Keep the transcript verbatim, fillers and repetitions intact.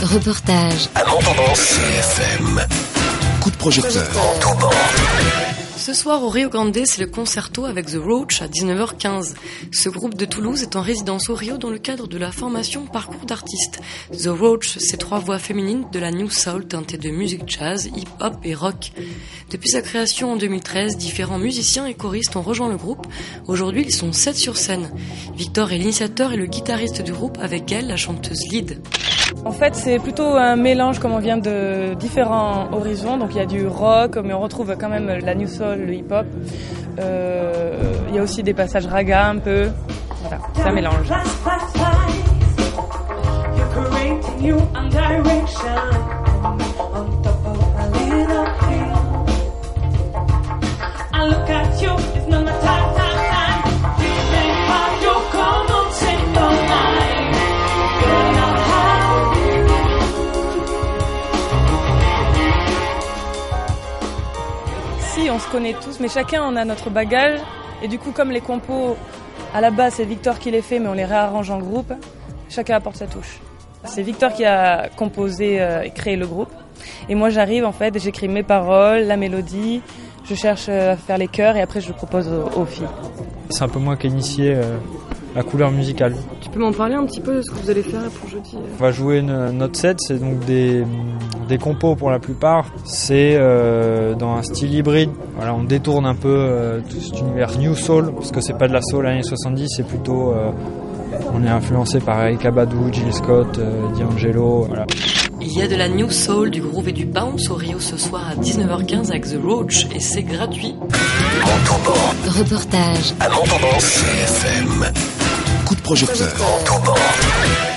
Reportage. À Montandon, C F M. Coup de projecteur. Montauban. Ce soir au Rio Grande, c'est le concerto avec The Roach à dix-neuf heures quinze. Ce groupe de Toulouse est en résidence au Rio dans le cadre de la formation Parcours d'artistes. The Roach, c'est trois voix féminines de la New Soul teintée de musique jazz, hip-hop et rock. Depuis sa création en deux mille treize, différents musiciens et choristes ont rejoint le groupe. Aujourd'hui, ils sont sept sur scène. Victor est l'initiateur et le guitariste du groupe, avec elle, la chanteuse lead. En fait, c'est plutôt un mélange, comme on vient de différents horizons. Donc il y a du rock, mais on retrouve quand même la new soul, le hip-hop. Euh, il y a aussi des passages raga un peu. Voilà, c'est un mélange. On se connaît tous, mais chacun on a notre bagage. Et du coup, comme les compos, à la base c'est Victor qui les fait, mais on les réarrange en groupe, chacun apporte sa touche. C'est Victor qui a composé euh, et créé le groupe. Et moi j'arrive en fait, j'écris mes paroles, la mélodie, je cherche à faire les chœurs et après je propose aux, aux filles. C'est un peu moi qui ai initié euh, la couleur musicale. Tu peux m'en parler un petit peu de ce que vous allez faire pour jeudi? On va jouer une, notre set, c'est donc des, des compos pour la plupart. C'est euh, dans un style hybride. Voilà, on détourne un peu euh, tout cet univers New Soul, parce que c'est pas de la soul années soixante-dix, c'est plutôt... Euh, on est influencé par Erykah Badu, Jill Scott, euh, D'Angelo, voilà. Il y a de la New Soul, du groove et du bounce au Rio ce soir à dix-neuf heures quinze avec The Roach et c'est gratuit. Montauban. Reportage. À Montauban, C F M. Coup de projecteur. Montauban.